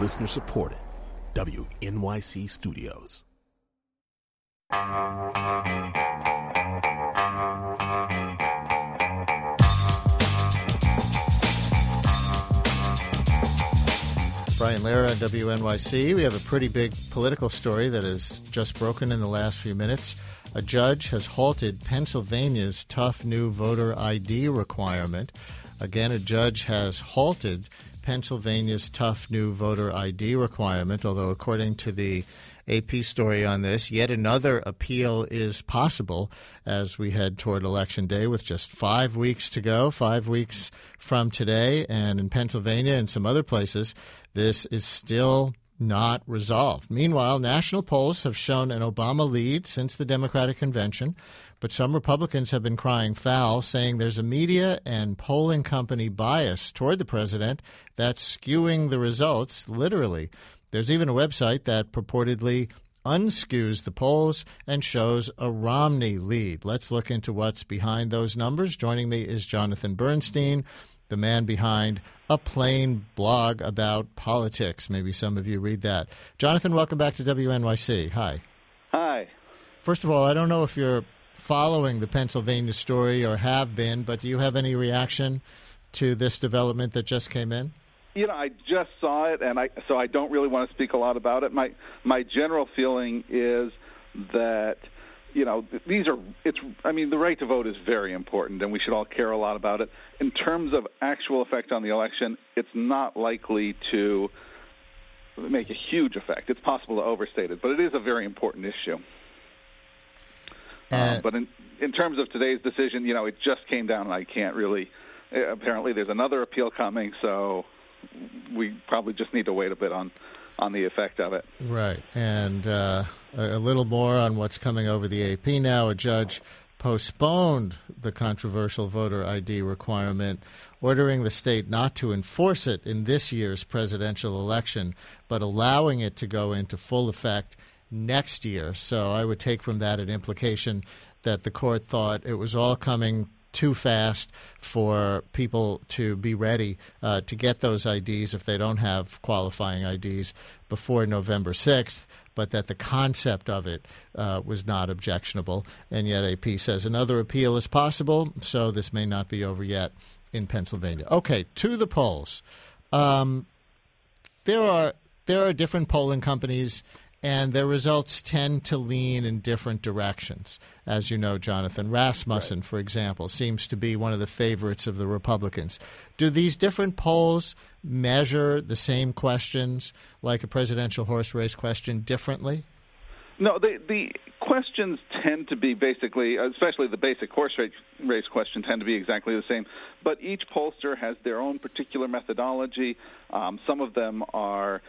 Listener supported. WNYC Studios. Brian Lehrer on WNYC. We have a pretty big political story that has just broken in the last few minutes. A judge has halted Pennsylvania's tough new voter ID requirement. Again, a judge has halted Pennsylvania's tough new voter ID requirement, although according to the AP story on this, yet another appeal is possible as we head toward Election Day with just 5 weeks to go, 5 weeks from today. And in Pennsylvania and some other places, this is still not resolved. Meanwhile, national polls have shown an Obama lead since the Democratic convention, but some Republicans have been crying foul, saying there's a media and polling company bias toward the president that's skewing the results, literally. There's even a website that purportedly unskews the polls and shows a Romney lead. Let's look into what's behind those numbers. Joining me is Jonathan Bernstein, the man behind A Plain blog about politics. Maybe some of you read that. Jonathan, welcome back to WNYC. Hi. Hi. First of all, I don't know if you're following the Pennsylvania story or have been, but do you have any reaction to this development that just came in? You know, I just saw it, and so I don't really want to speak a lot about it. My general feeling is that, you know, the right to vote is very important, and we should all care a lot about it. In terms of actual effect on the election, it's not likely to make a huge effect. It's possible to overstate it, but it is a very important issue. But in terms of today's decision, you know, it just came down, and I can't really. Apparently, there's another appeal coming, so we probably just need to wait a bit on the effect of it. Right. And a little more on what's coming over the AP now. A judge postponed the controversial voter ID requirement, ordering the state not to enforce it in this year's presidential election, but allowing it to go into full effect next year. So I would take from that an implication that the court thought it was all coming too fast for people to be ready to get those IDs if they don't have qualifying IDs before November 6th, but that the concept of it was not objectionable. And yet AP says another appeal is possible, so this may not be over yet in Pennsylvania. Okay, to the polls. There are different polling companies, and their results tend to lean in different directions. As you know, Jonathan, Rasmussen, right, for example, seems to be one of the favorites of the Republicans. Do these different polls measure the same questions, like a presidential horse race question, differently? No, the questions tend to be basically, especially the basic horse race question, tend to be exactly the same. But each pollster has their own particular methodology. Some of them are,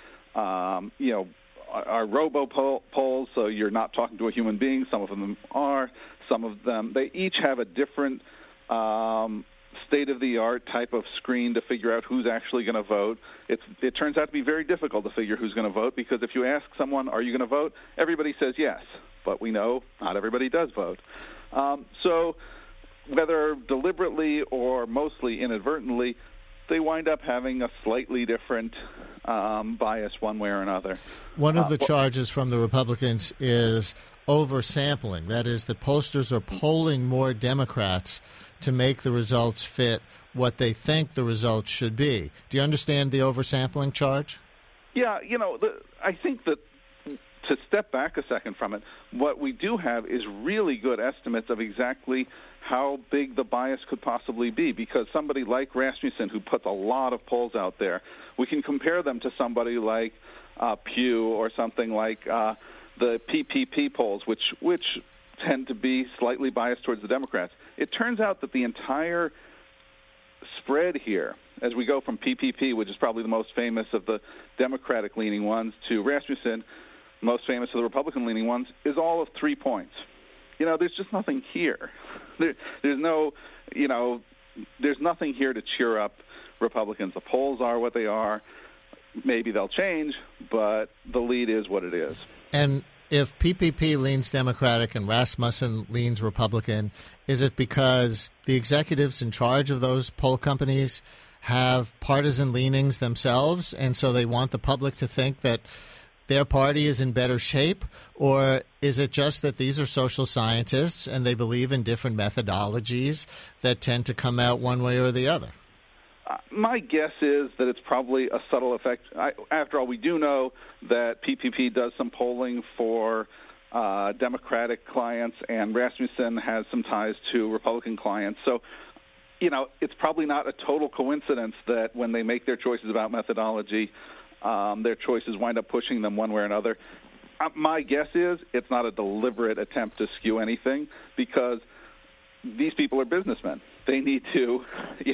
are robo-polls, so you're not talking to a human being. Some of them are. Some of them, they each have a different state-of-the-art type of screen to figure out who's actually going to vote. It turns out to be very difficult to figure who's going to vote, because if you ask someone, are you going to vote, everybody says yes. But we know not everybody does vote. So whether deliberately or mostly inadvertently, they wind up having a slightly different bias one way or another. One of the charges from the Republicans is oversampling. That is, that pollsters are polling more Democrats to make the results fit what they think the results should be. Do you understand the oversampling charge? Yeah, I think that to step back a second from it, what we do have is really good estimates of exactly how big the bias could possibly be, because somebody like Rasmussen, who puts a lot of polls out there, we can compare them to somebody like Pew or something like the PPP polls, which tend to be slightly biased towards the Democrats. It turns out that the entire spread here, as we go from PPP, which is probably the most famous of the Democratic-leaning ones, to Rasmussen, most famous of the Republican-leaning ones, is all of 3 points. There's just nothing here. There's nothing here to cheer up Republicans. The polls are what they are. Maybe they'll change, but the lead is what it is. And if PPP leans Democratic and Rasmussen leans Republican, is it because the executives in charge of those poll companies have partisan leanings themselves, and so they want the public to think that their party is in better shape? Or is it just that these are social scientists and they believe in different methodologies that tend to come out one way or the other? My guess is that it's probably a subtle effect. After all, we do know that PPP does some polling for Democratic clients, and Rasmussen has some ties to Republican clients. So, it's probably not a total coincidence that when they make their choices about methodology, their choices wind up pushing them one way or another. My guess is it's not a deliberate attempt to skew anything, because these people are businessmen. They need to,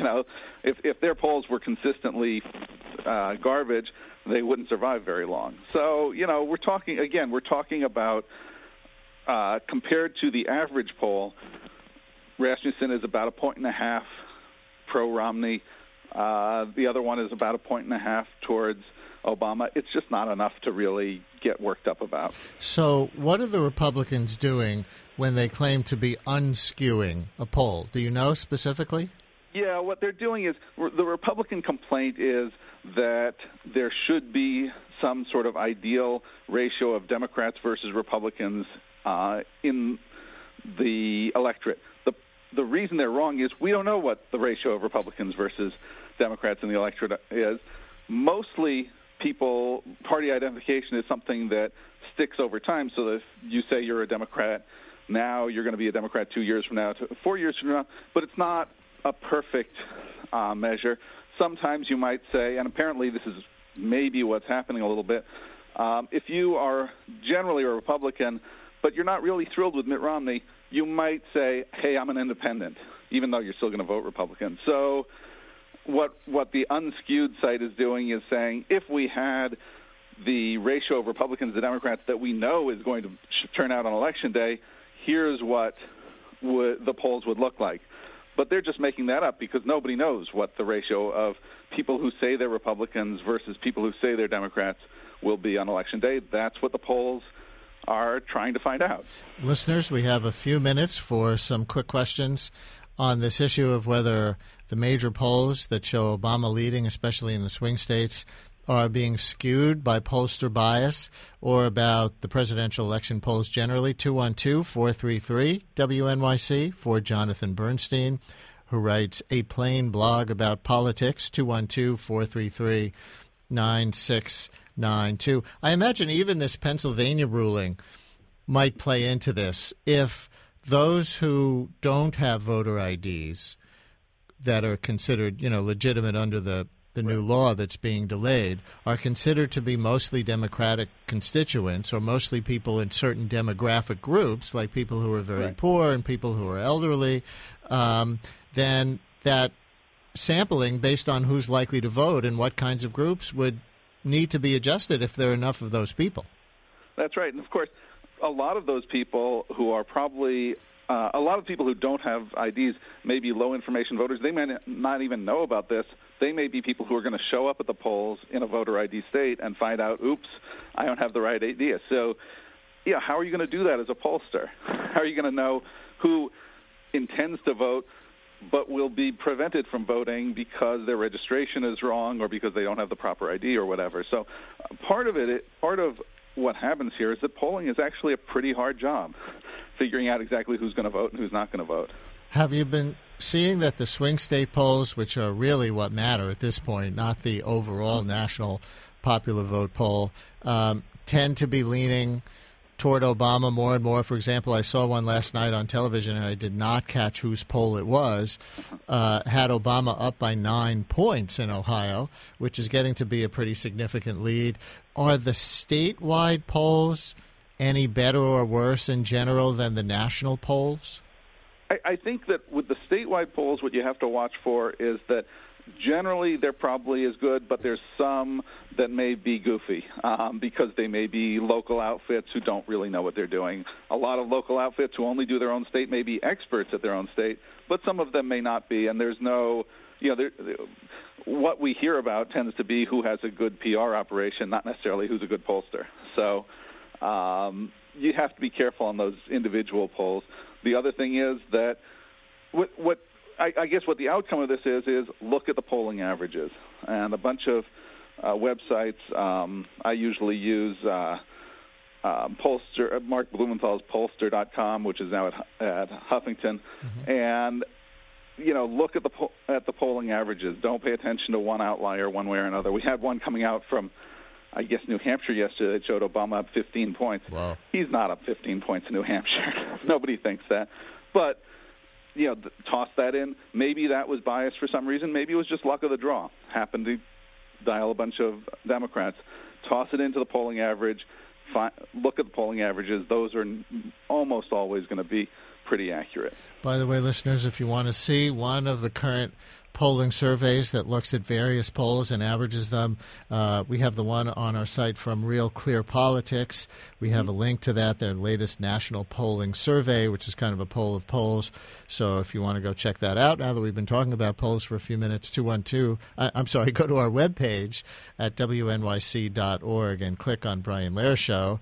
if their polls were consistently garbage, they wouldn't survive very long. So, we're talking about compared to the average poll, Rasmussen is about 1.5 pro-Romney. The other one is about 1.5 towards Obama. It's just not enough to really get worked up about. So what are the Republicans doing when they claim to be unskewing a poll? Do you know specifically? Yeah, what they're doing is, the Republican complaint is that there should be some sort of ideal ratio of Democrats versus Republicans in the electorate. The reason they're wrong is we don't know what the ratio of Republicans versus Democrats in the electorate is. Mostly party identification is something that sticks over time, so that if you say you're a Democrat now, you're going to be a Democrat 2 years from now, 4 years from now, but it's not a perfect measure. Sometimes you might say, and apparently this is maybe what's happening a little bit, if you are generally a Republican, but you're not really thrilled with Mitt Romney, you might say, hey, I'm an independent, even though you're still going to vote Republican. So what the unskewed site is doing is saying, if we had the ratio of Republicans to Democrats that we know is going to turn out on Election Day, here's what the polls would look like. But they're just making that up because nobody knows what the ratio of people who say they're Republicans versus people who say they're Democrats will be on Election Day. That's what the polls are trying to find out. Listeners, we have a few minutes for some quick questions on this issue of whether the major polls that show Obama leading, especially in the swing states, are being skewed by pollster bias, or about the presidential election polls generally. 212-433-WNYC for Jonathan Bernstein, who writes a plain blog about politics. 212-433-9692. I imagine even this Pennsylvania ruling might play into this. If those who don't have voter IDs that are considered, legitimate under the new law that's being delayed, are considered to be mostly Democratic constituents, or mostly people in certain demographic groups, like people who are very poor and people who are elderly, then that sampling based on who's likely to vote and what kinds of groups would need to be adjusted if there are enough of those people. That's right. And, of course, a lot of those people who are probably a lot of people who don't have IDs may be low-information voters. They may not even know about this. They may be people who are going to show up at the polls in a voter ID state and find out, oops, I don't have the right idea. So, how are you going to do that as a pollster? How are you going to know who intends to vote but will be prevented from voting because their registration is wrong or because they don't have the proper ID or whatever? So part of what happens here is that polling is actually a pretty hard job, figuring out exactly who's going to vote and who's not going to vote. Have you been seeing that the swing state polls, which are really what matter at this point, not the overall national popular vote poll, tend to be leaning toward Obama more and more? For example, I saw one last night on television, and I did not catch whose poll it was, had Obama up by 9 points in Ohio, which is getting to be a pretty significant lead. Are the statewide polls any better or worse in general than the national polls? I think that with the statewide polls, what you have to watch for is that generally they're probably as good, but there's some that may be goofy because they may be local outfits who don't really know what they're doing. A lot of local outfits who only do their own state may be experts at their own state, but some of them may not be, and there's no, what we hear about tends to be who has a good PR operation, not necessarily who's a good pollster. So you have to be careful on those individual polls. The other thing is that what I guess what the outcome of this is look at the polling averages. And a bunch of websites, I usually use Pollster, Mark Blumenthal's Pollster.com, which is now at Huffington. Mm-hmm. And, look at the polling averages. Don't pay attention to one outlier one way or another. We had one coming out from, I guess, New Hampshire yesterday that showed Obama up 15 points. Wow. He's not up 15 points in New Hampshire. Nobody thinks that. But, toss that in. Maybe that was biased for some reason. Maybe it was just luck of the draw. Happened to dial a bunch of Democrats. Toss it into the polling average. Look at the polling averages. Those are almost always going to be pretty accurate. By the way, listeners, if you want to see one of the current polling surveys that looks at various polls and averages them, we have the one on our site from Real Clear Politics. We have a link to that, their latest national polling survey, which is kind of a poll of polls. So if you want to go check that out, now that we've been talking about polls for a few minutes, go to our webpage at wnyc.org and click on Brian Lehrer Show.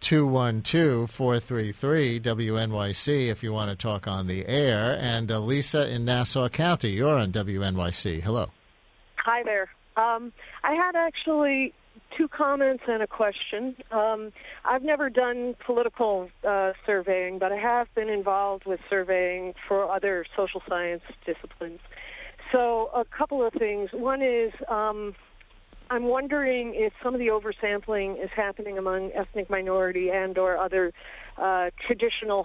212-433-WNYC if you want to talk on the air. And Lisa in Nassau County, you're on WNYC. Hello. Hi there. I had actually two comments and a question. I've never done political surveying, but I have been involved with surveying for other social science disciplines. So a couple of things. One is I'm wondering if some of the oversampling is happening among ethnic minority and or other traditional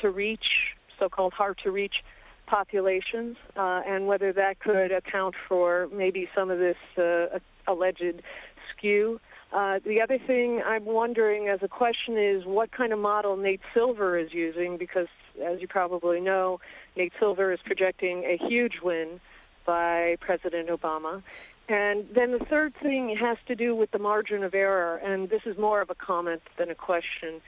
so-called hard-to-reach populations, and whether that could account for maybe some of this alleged skew. The other thing I'm wondering as a question is what kind of model Nate Silver is using, because, as you probably know, Nate Silver is projecting a huge win by President Obama. And then the third thing has to do with the margin of error, and this is more of a comment than a question.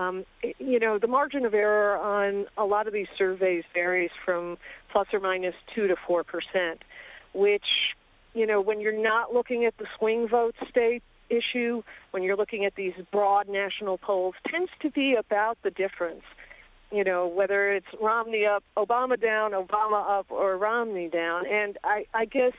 The margin of error on a lot of these surveys varies from plus or minus 2 to 4%, which, when you're not looking at the swing vote state issue, when you're looking at these broad national polls, tends to be about the difference. Whether it's Romney up, Obama down, Obama up, or Romney down. And I guess,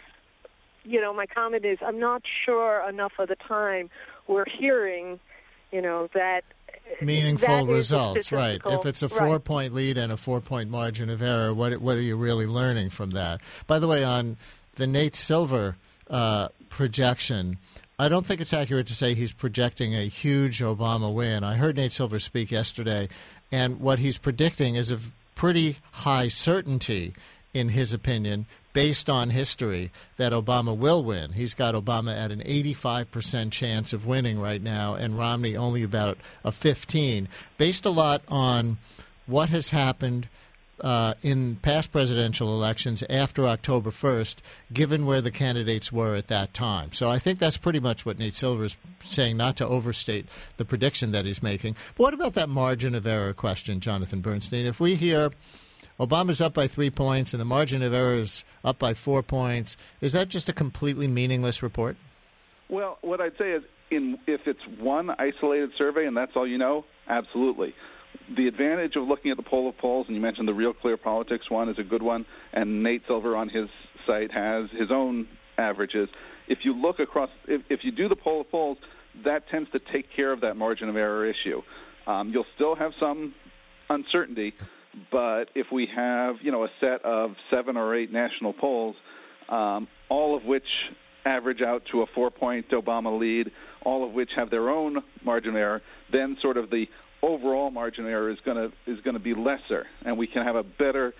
my comment is I'm not sure enough of the time we're hearing, that meaningful that results, right? If it's a 4-point lead and a 4-point margin of error, what are you really learning from that? By the way, on the Nate Silver projection, I don't think it's accurate to say he's projecting a huge Obama win. I heard Nate Silver speak yesterday, and what he's predicting is a pretty high certainty, in his opinion, based on history, that Obama will win. He's got Obama at an 85% chance of winning right now, and Romney only about a 15%, based a lot on what has happened in past presidential elections after October 1st, given where the candidates were at that time. So I think that's pretty much what Nate Silver is saying, not to overstate the prediction that he's making. But what about that margin of error question, Jonathan Bernstein? If we hear Obama's up by 3 points and the margin of error is up by 4 points, is that just a completely meaningless report? Well, what I'd say is if it's one isolated survey and that's all you know, absolutely. The advantage of looking at the poll of polls, and you mentioned the Real Clear Politics one is a good one, and Nate Silver on his site has his own averages. If you look across, if you do the poll of polls, that tends to take care of that margin of error issue. You'll still have some uncertainty, but if we have, a set of 7 or 8 national polls, all of which average out to a 4-point Obama lead, all of which have their own margin of error, then sort of the overall margin of error is going to be lesser, and we can have a better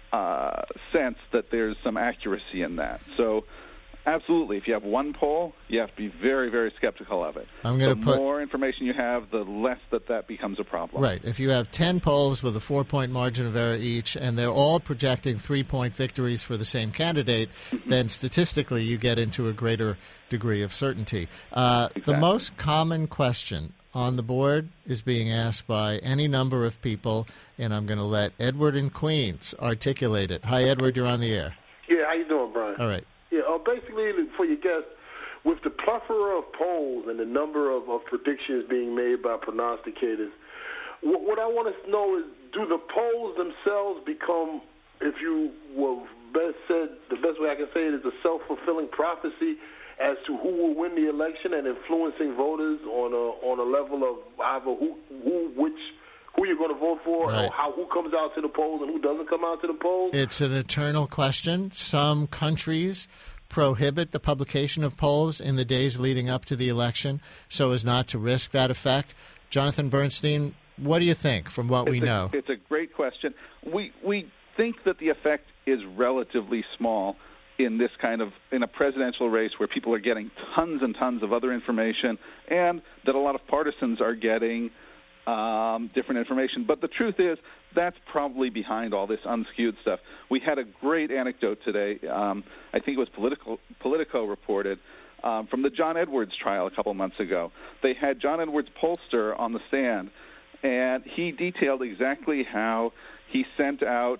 sense that there's some accuracy in that. So, absolutely, if you have one poll, you have to be very, very skeptical of it. The more information you have, the less that becomes a problem. Right. If you have 10 polls with a 4-point margin of error each, and they're all projecting 3-point victories for the same candidate, then statistically you get into a greater degree of certainty. Exactly. The most common question on the board is being asked by any number of people, and I'm going to let Edward in Queens articulate it. Hi, Edward, you're on the air. Yeah, how you doing, Brian? All right. Yeah, basically, for your guests, with the plethora of polls and the number of predictions being made by prognosticators, what I want to know is, do the polls themselves become, if you will, best way I can say it is a self-fulfilling prophecy as to who will win the election and influencing voters on a level of either who you're going to vote for, right, or who comes out to the polls and who doesn't come out to the polls. It's an eternal question. Some countries prohibit the publication of polls in the days leading up to the election so as not to risk that effect. Jonathan Bernstein, what do you think from what we know? It's a great question. We think that the effect is relatively small in a presidential race where people are getting tons and tons of other information, and that a lot of partisans are getting different information. But the truth is, that's probably behind all this unskewed stuff. We had a great anecdote today. I think it was Politico reported from the John Edwards trial a couple months ago. They had John Edwards' pollster on the stand, and he detailed exactly how he sent out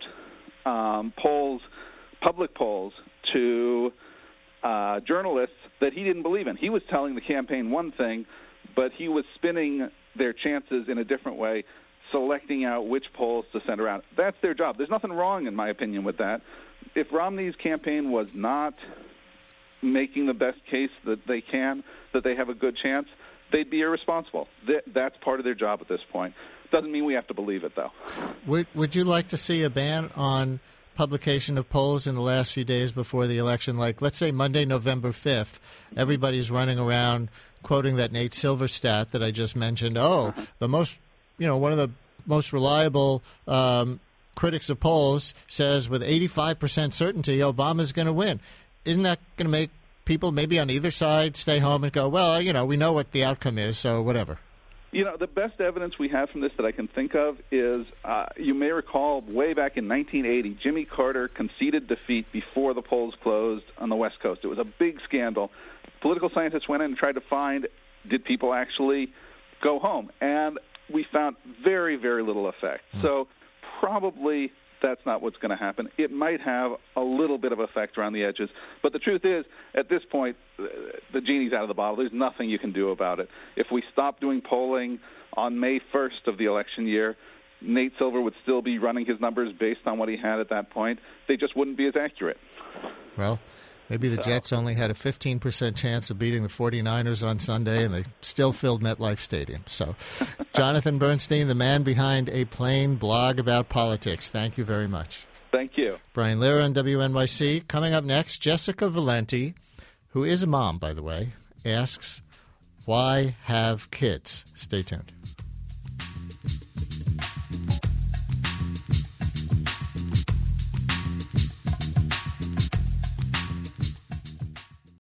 public polls to journalists that he didn't believe in. He was telling the campaign one thing, but he was spinning their chances in a different way, selecting out which polls to send around. That's their job. There's nothing wrong, in my opinion, with that. If Romney's campaign was not making the best case that they can, that they have a good chance, they'd be irresponsible. That's part of their job at this point. Doesn't mean we have to believe it, though. Would you like to see a ban on publication of polls in the last few days before the election? Like, let's say Monday, November 5th, everybody's running around quoting that Nate Silver stat that I just mentioned. Oh, one of the most reliable critics of polls says with 85% certainty Obama's going to win. Isn't that going to make people maybe on either side stay home and go, well, we know what the outcome is, so whatever? The best evidence we have from this that I can think of is, you may recall, way back in 1980, Jimmy Carter conceded defeat before the polls closed on the West Coast. It was a big scandal. Political scientists went in and tried to find, did people actually go home? And we found very, very little effect. So probably that's not what's going to happen. It might have a little bit of effect around the edges. But the truth is, at this point, the genie's out of the bottle. There's nothing you can do about it. If we stop doing polling on May 1st of the election year, Nate Silver would still be running his numbers based on what he had at that point. They just wouldn't be as accurate. Well, maybe the Jets only had a 15% chance of beating the 49ers on Sunday, and they still filled MetLife Stadium. So, Jonathan Bernstein, the man behind A Plain blog about politics, thank you very much. Thank you. Brian Lehrer on WNYC. Coming up next, Jessica Valenti, who is a mom, by the way, asks, why have kids? Stay tuned.